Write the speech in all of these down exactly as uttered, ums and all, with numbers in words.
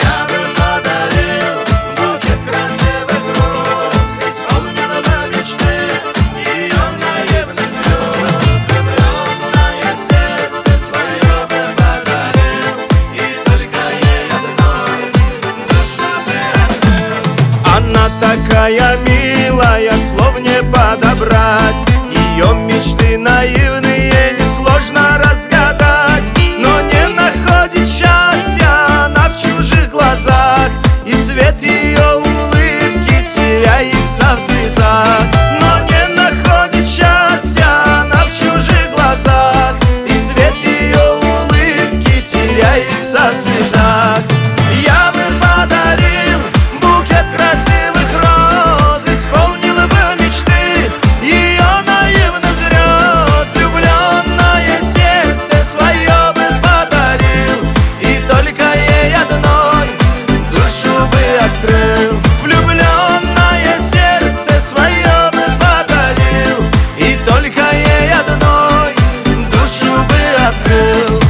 Я бы подарил букет красивых роз, исполнил бы мечты ее наивных грез. Влюбленное сердце свое бы подарил, и только ей одной душу бы открыл. Она такая милая, слов не подобрать. Ее мечты наивные несложно разгадать. Но не находит счастья она в чужих глазах, и свет ее улыбки теряется в слезах. Но не находит счастья она в чужих глазах, и свет ее улыбки теряется в слезах. Я бы подарил букет красивых роз, исполнил бы мечты ее наивных грез. Влюбленное сердце свое бы подарил, и только ей одной душу бы открыл. Влюбленное сердце свое бы подарил, и только ей одной душу бы открыл.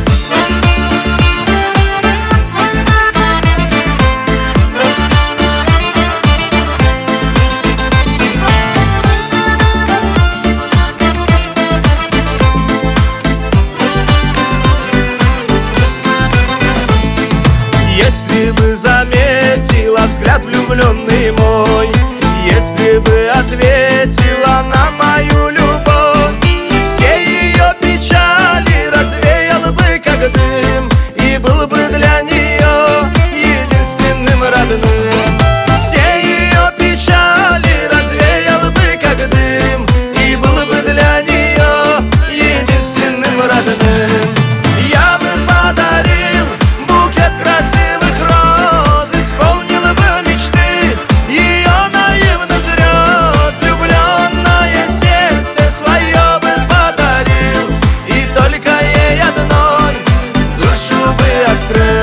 Если бы заметила взгляд влюбленный мой, если бы ответила на мою любовь, все ее печали развеял бы как дым, и был бы для нее единственным родным. Все ее печали развеял бы как дым, и был бы для нее единственным родным. Я бы подарил букет красивых роз, исполнил бы мечты ее наивных грез. Влюбленное сердце свое бы подарил, и только ей одной душу бы открыл.